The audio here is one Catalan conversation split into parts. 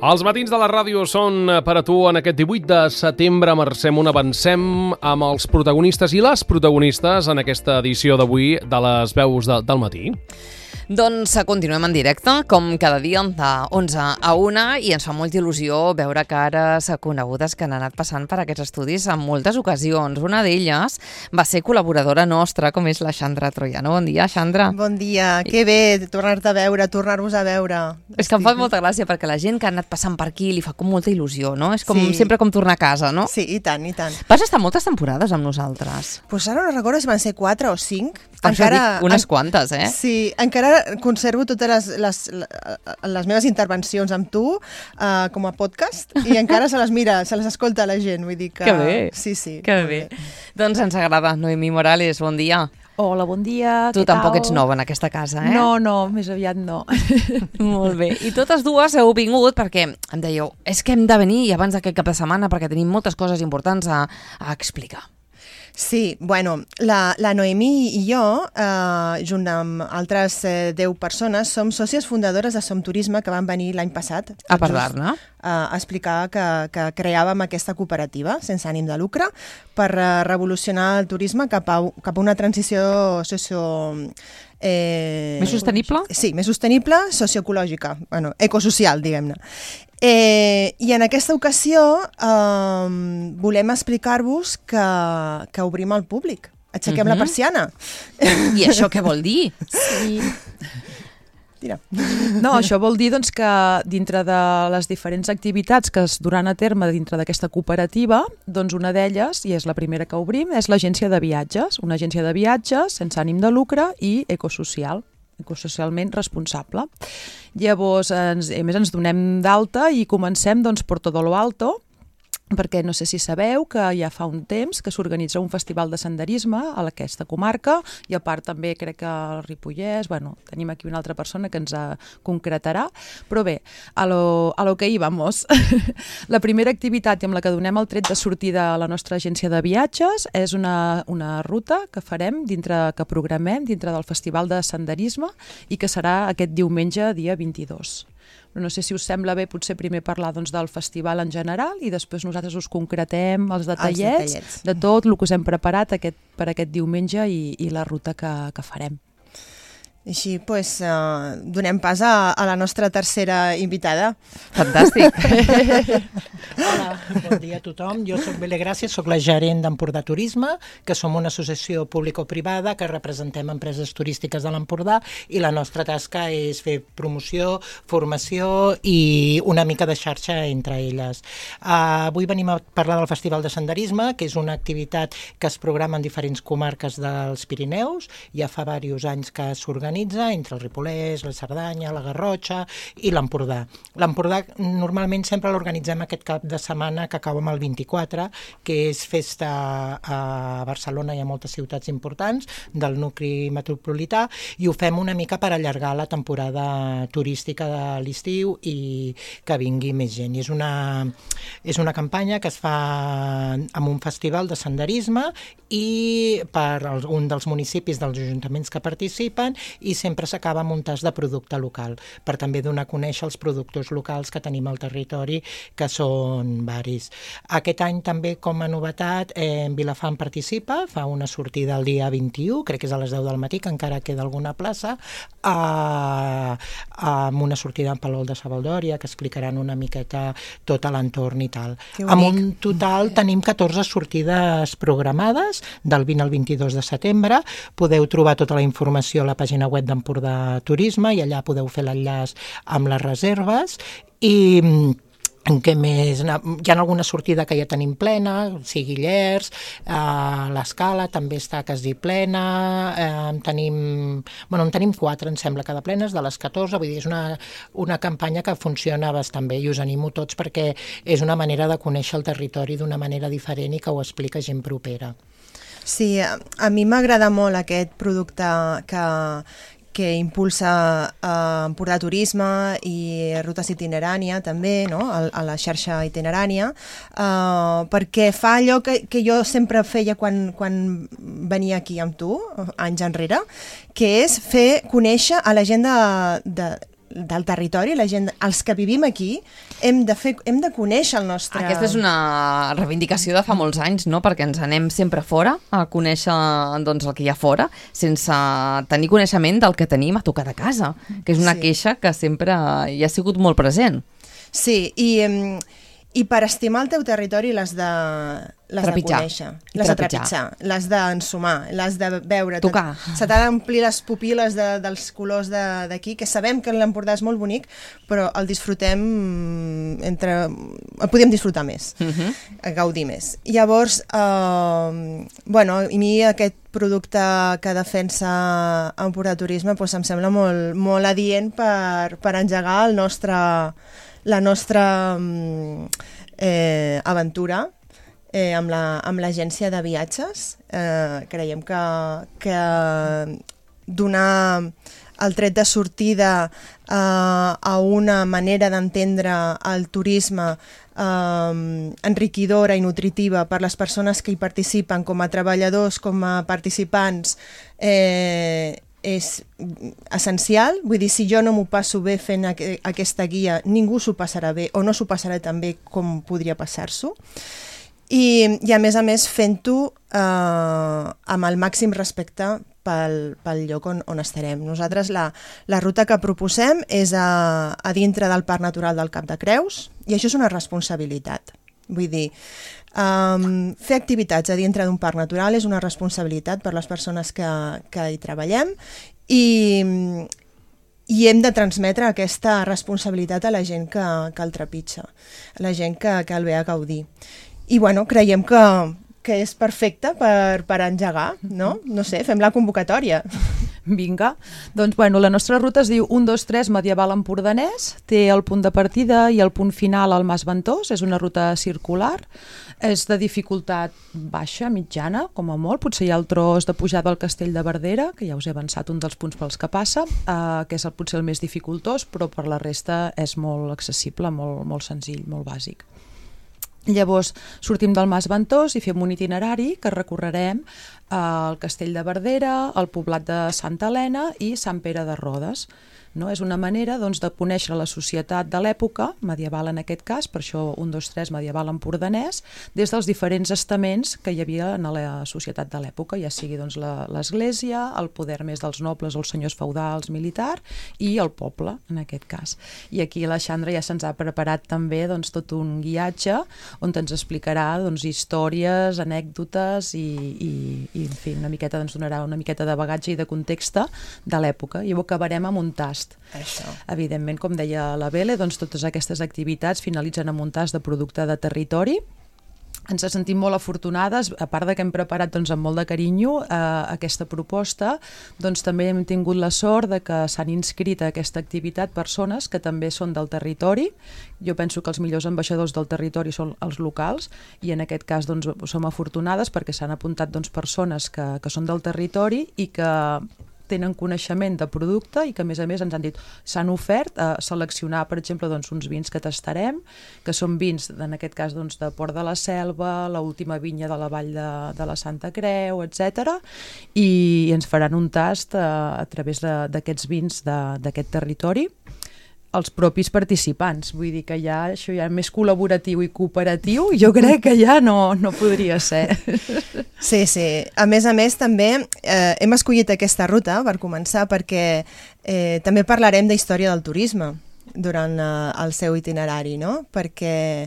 Els matins de la ràdio són per a tu en aquest 18 de setembre. Marcem un avancem amb els protagonistes i les protagonistes en aquesta edició d'avui de les veus del matí. Doncs continuem en directe, com cada dia, de 11 a 1, i ens fa molta il·lusió veure cares conegudes que han anat passant per aquests estudis en moltes ocasions. Una d'elles va ser col·laboradora nostra, com és la Xandra Troiano. Bon dia, Xandra. Bon dia, que bé tornar-te a veure, tornar-vos a veure. És que em fa molta gràcia, perquè la gent que ha anat passant per aquí li fa com molta il·lusió, no? És com sempre com tornar a casa, no? Sí, i tant, i tant. Vas estar moltes temporades amb nosaltres. Pues ara no recordo si van ser 4 o 5. Encara dic unes quantes, eh? Sí, encara conservo totes les meves intervencions amb tu com a podcast i encara se les mira, se les escolta la gent, vull dir que... Que bé, sí, sí, que bé. Doncs ens agrada. Noemí Morales, bon dia. Hola, bon dia, Tu tampoc ets nova en aquesta casa, eh? No, més aviat no. Molt bé. I totes dues heu vingut perquè em dèieu, és que hem de venir abans d'aquest cap de setmana perquè tenim moltes coses importants a explicar. Sí, bueno, la Noemí i jo, junt amb altres 10 persones, som sòcies fundadores de Som Turisme, que van venir l'any passat a parlar-ne, a explicar que creàvem aquesta cooperativa sense ànim de lucre per revolucionar el turisme cap a una transició més sostenible? Sí, més sostenible, socioecològica, bueno, ecosocial, diguem-ne. I en aquesta ocasió volem explicar-vos que obrim al públic. Aixequem la persiana. I això què vol dir? Sí. Tira. No, això vol dir doncs, que dintre de les diferents activitats que es duran a terme dintre d'aquesta cooperativa, doncs una d'elles, i és la primera que obrim, és l'agència de viatges. Una agència de viatges sense ànim de lucre i ecosocialment responsable. Llavors, a més, ens donem d'alta i comencem doncs, per Todo lo Alto, perquè no sé si sabeu que ja fa un temps que s'organitza un festival de senderisme a aquesta comarca i a part també crec que al Ripollès, bueno, tenim aquí una altra persona que ens concretarà, però bé, a lo que íbamos. La primera activitat amb la que donem el tret de sortida a la nostra agència de viatges és una ruta que farem, que programem dintre del festival de senderisme i que serà aquest diumenge, dia 22. No sé si us sembla bé potser primer parlar doncs, del festival en general i després nosaltres us concretem els detallets de tot el que us hem preparat per aquest diumenge i la ruta que farem. Així, doncs, donem pas a la nostra tercera invitada. Fantàstic. Hola, bon dia a tothom. Jo soc Bele Gràcia, soc la gerent d'Empordà Turisme, que som una associació público-privada que representem empreses turístiques de l'Empordà i la nostra tasca és fer promoció, formació i una mica de xarxa entre elles. Avui venim a parlar del Festival de Senderisme, que és una activitat que es programa en diferents comarques dels Pirineus. Ja fa diversos anys que s'organitza entre el Ripollès, la Cerdanya, la Garrotxa i l'Empordà. L'Empordà normalment sempre l'organitzem aquest cap de setmana que acaba amb el 24, que és festa a Barcelona i a moltes ciutats importants del nucli metropolità, i ho fem una mica per allargar la temporada turística de l'estiu i que vingui més gent. I és una campanya que es fa amb un festival de senderisme i per un dels municipis dels ajuntaments que participen, i sempre s'acaba amb un tas de producte local, per també donar a conèixer els productors locals que tenim al territori, que són varis. Aquest any també, com a novetat, Vilafant participa, fa una sortida el dia 21, crec que és a les 10 del matí, que encara queda alguna plaça, amb una sortida en Palol de Savaldòria, que explicaran una miqueta tot l'entorn i tal. Amb un total tenim 14 sortides programades, del 20 al 22 de setembre. Podeu trobar tota la informació a la pàgina web d'Empordà Turisme i allà podeu fer l'enllaç amb les reserves. I què més? Hi ha alguna sortida que ja tenim plena, sigui Llers, l'Escala també està quasi plena, en tenim 4, em sembla, cada plenes de les 14, vull dir, és una campanya que funciona bastant bé i us animo tots perquè és una manera de conèixer el territori d'una manera diferent i que ho explica gent propera. Sí, a mi m'agrada molt aquest producte que impulsa Empordà Turisme i Rutes Itinerània també, no? A la xarxa itinerània, perquè fa allò que jo sempre feia quan venia aquí amb tu, anys enrere, que és fer conèixer a la gent del territori, la gent, els que vivim aquí, hem de conèixer el nostre... Aquesta és una reivindicació de fa molts anys, no? Perquè ens anem sempre fora a conèixer doncs, el que hi ha fora, sense tenir coneixement del que tenim a tocar de casa, que és una queixa que sempre hi ha sigut molt present. Sí, i per estimar el teu territori l'has de conèixer, l'has de trepitjar, l'has d'ensumar, l'has de veure. Tocar. Se t'ha d'omplir les pupil·les dels colors d'aquí, que sabem que l'Empordà és molt bonic, però el disfrutem el podíem disfrutar més, gaudir més. Llavors, bueno, a mi aquest producte que defensa Empordà Turisme doncs em sembla molt, molt adient per engegar la nostra aventura amb l'agència de viatges. Creiem que donar el tret de sortida a una manera d'entendre el turisme enriquidora i nutritiva per les persones que hi participen, com a treballadors, com a participants, és essencial. Vull dir, si jo no m'ho passo bé fent aquesta guia, ningú s'ho passarà bé o no s'ho passarà tan bé com podria passar-s'ho. I a més fent-ho amb el màxim respecte pel lloc on estarem. Nosaltres la ruta que proposem és a dintre del Parc Natural del Cap de Creus, i això és una responsabilitat. Vull dir, fer activitats a dintre d'un parc natural és una responsabilitat per les persones que hi treballem, i hem de transmetre aquesta responsabilitat a la gent que el trepitja, a la gent que el ve a gaudir. I bueno, creiem que és perfecte per engegar, no? No sé, fem la convocatòria. Vinga, doncs bueno, la nostra ruta es diu 1, 2, 3 Medieval Empordanès, té el punt de partida i el punt final al Mas Ventós, és una ruta circular, és de dificultat baixa, mitjana, com a molt, potser hi ha el tros de pujada al Castell de Verdera, que ja us he avançat un dels punts pels que passa, que és potser el més dificultós, però per la resta és molt accessible, molt senzill, molt bàsic. Llavors sortim del Mas Ventós i fem un itinerari que recorrerem el Castell de Verdera, el poblat de Santa Helena i Sant Pere de Rodes. No? És una manera doncs, de conèixer la societat de l'època, medieval en aquest cas, per això 1, 2, 3 medieval empordanès, des dels diferents estaments que hi havia en la societat de l'època, ja sigui doncs, l'església, el poder més dels nobles, els senyors feudals, militar, i el poble, en aquest cas. I aquí la Xandra ja se'ns ha preparat també doncs, tot un guiatge on ens explicarà doncs, històries, anècdotes i en fi, una miqueta ens donarà una miqueta de bagatge i de context de l'època, i ho acabarem amb un tast. Això. Evidentment, com deia la Bele, doncs totes aquestes activitats finalitzen amb un tast de producte de territori. Ens sentim molt afortunades, a part de que hem preparat doncs, amb molt de carinyo aquesta proposta, doncs també hem tingut la sort de que s'han inscrit a aquesta activitat persones que també són del territori. Jo penso que els millors ambaixadors del territori són els locals, i en aquest cas doncs, som afortunades perquè s'han apuntat doncs, persones que són del territori i que tenen coneixement de producte i que a més ens han dit, s'han ofert a seleccionar, per exemple, doncs, uns vins que tastarem, que són vins, en aquest cas, doncs, de Port de la Selva, l'última vinya de la Vall de la Santa Creu, etc. I ens faran un tast a través d'aquests vins d'aquest territori, els propis participants. Vull dir que això ja més col·laboratiu i cooperatiu, jo crec que ja no podria ser. Sí. A més, també hem escollit aquesta ruta, per començar, perquè també parlarem d'història del turisme durant el seu itinerari, no? Perquè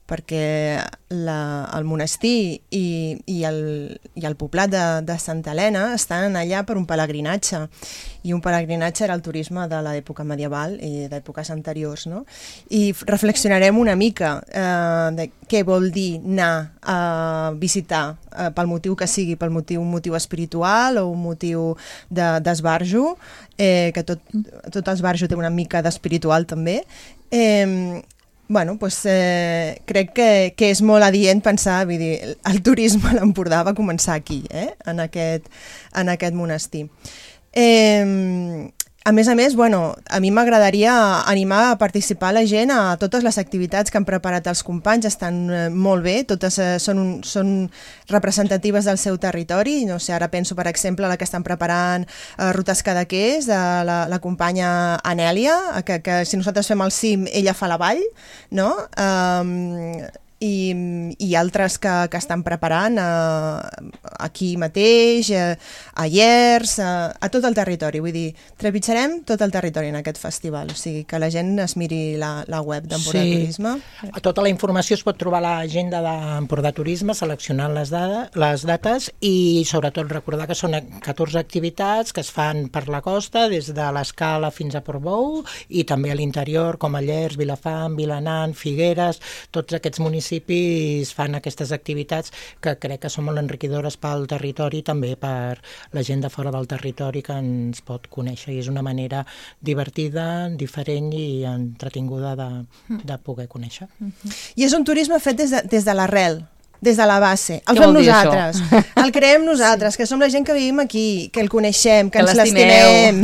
el monestir i el poblat de Santa Helena estan allà per un pelegrinatge, i un pelegrinatge era el turisme de l'època medieval i d'èpoques anteriors, no? I reflexionarem una mica de què vol dir anar a visitar pel motiu que sigui, un motiu espiritual o un motiu d'esbarjo, que tot esbarjo té una mica d'espiritual també. Bueno, doncs, crec que és molt adient pensar, vull dir, el turisme a l'Empordà va començar aquí, en aquest monestir. A més, a mi m'agradaria animar a participar la gent a totes les activitats que han preparat els companys, estan molt bé, totes són representatives del seu territori. No sé, ara penso, per exemple, la que estan preparant Rutes Cadaqués, de la companya Anèlia, que si nosaltres fem el cim, ella fa la vall, no? I altres que estan preparant aquí mateix, a Llers, a tot el territori. Vull dir, trepitjarem tot el territori en aquest festival, o sigui, que la gent es miri la web d'Empordà Turisme. Tota la informació es pot trobar a l'agenda d'Empordà Turisme, seleccionant les dates, i sobretot recordar que són 14 activitats que es fan per la costa, des de l'Escala fins a Portbou, i també a l'interior, com a Llers, Vilafant, Vilanant, Figueres, tots aquests municipis fan aquestes activitats que crec que són molt enriquidores pel territori, també per la gent de fora del territori que ens pot conèixer, i és una manera divertida, diferent i entretinguda de poder conèixer. I és un turisme fet des de l'arrel, des de la base. El fem nosaltres, el creem nosaltres, que som la gent que vivim aquí, que el coneixem, que ens l'estimem.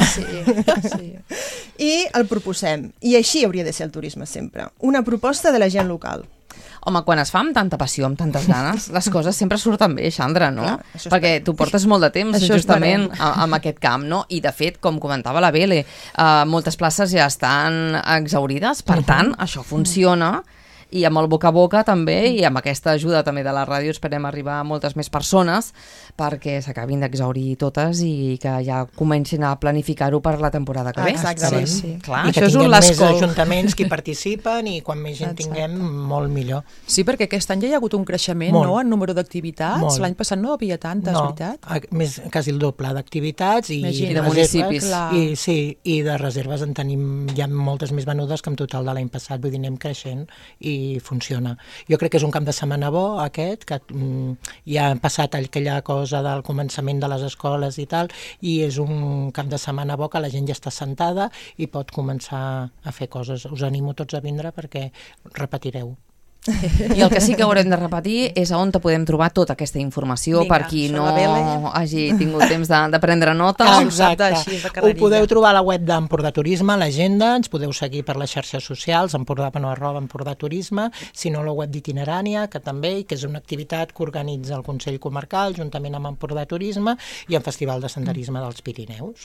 I el proposem. I així hauria de ser el turisme sempre. Una proposta de la gent local. Home, quan es fa amb tanta passió, amb tantes ganes, les coses sempre surten bé, Xandra, no? Clar, perquè tu portes molt de temps justament amb aquest camp, no? I de fet, com comentava la Bele, moltes places ja estan exhaurides, per tant, això funciona, i amb el boca a boca també, i amb aquesta ajuda també de la ràdio esperem arribar a moltes més persones perquè s'acabin d'exhaurir totes i que ja comencin a planificar-ho per la temporada que ve. Exactament. Sí. Clar, i que tinguem més ajuntaments que hi participen, i quan més gent tinguem, molt millor. Sí, perquè aquest any ja hi ha hagut un creixement, no?, en número d'activitats. L'any passat no havia tantes, veritat? Més, quasi el doble d'activitats i de municipis. I de reserves en tenim ja moltes més venudes que en total de l'any passat. Vull dir, anem creixent i funciona. Jo crec que és un cap de setmana bo, aquest, que ja ha passat aquella cosa del començament de les escoles i tal, i és un cap de setmana bo que la gent ja està sentada i pot començar a fer coses. Us animo tots a vindre perquè repetireu. I el que sí que haurem de repetir és on podem trobar tota aquesta informació. Vinga, per qui no hagi tingut temps de prendre nota. Exacte. Ho podeu trobar a la web d'Empordà Turisme, a l'agenda, ens podeu seguir per les xarxes socials, @Empordà Turisme, si no la web d'Itinerània, que també, que és una activitat que organitza el Consell Comarcal juntament amb Empordà Turisme i el Festival de Senderisme dels Pirineus.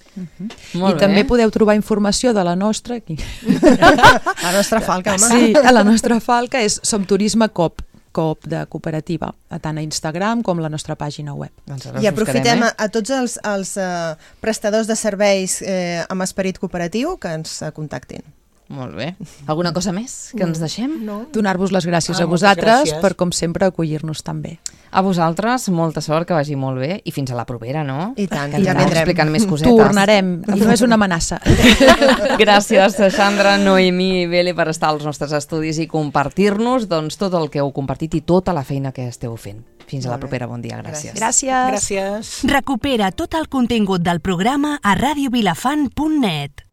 I també podeu trobar informació de la nostra aquí. La nostra falca, home. Sí, la nostra falca és Som Turisme Coop de cooperativa, tant a Instagram com a la nostra pàgina web. I aprofitem a tots els prestadors de serveis amb esperit cooperatiu que ens contactin. Molt bé. Alguna cosa més que ens deixem? No. Donar-vos les gràcies a vosaltres per, com sempre, acollir-nos tan bé. A vosaltres, molta sort, que vagi molt bé, i fins a la propera, no? I tant, ja vindrem explicant més cosetes. Tornarem, i no és una amenaça. Gràcies, Xandra, Noemí i Bele, per estar als nostres estudis i compartir-nos tot el que heu compartit i tota la feina que esteu fent. Fins a la propera, bon dia, gràcies. Gràcies. Recupera tot el contingut del programa a radiovilafant.net.